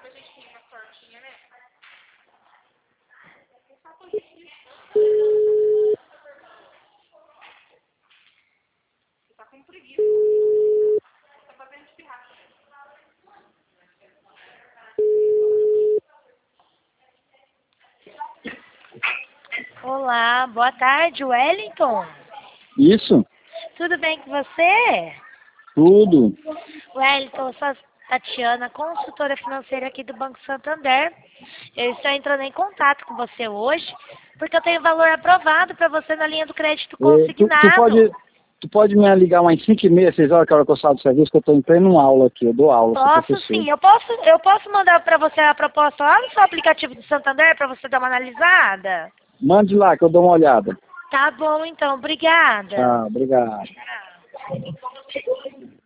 Olá, boa tarde, Wellington. Isso, Tudo bem com você? tudo. Wellington, eu sou a Tatiana, consultora financeira aqui do Banco Santander. Eu estou entrando em contato com você hoje, porque eu tenho valor aprovado para você na linha do crédito consignado. Tu pode me ligar umas 5h30, 6 horas, que é a hora que eu saio do serviço, que eu estou em pleno aula aqui, eu dou aula, sou Posso professor. sim, eu posso mandar para você a proposta lá no seu aplicativo do Santander para você dar uma analisada? Mande lá que eu dou uma olhada. Tá bom então, obrigada. Tá, obrigado. Tchau.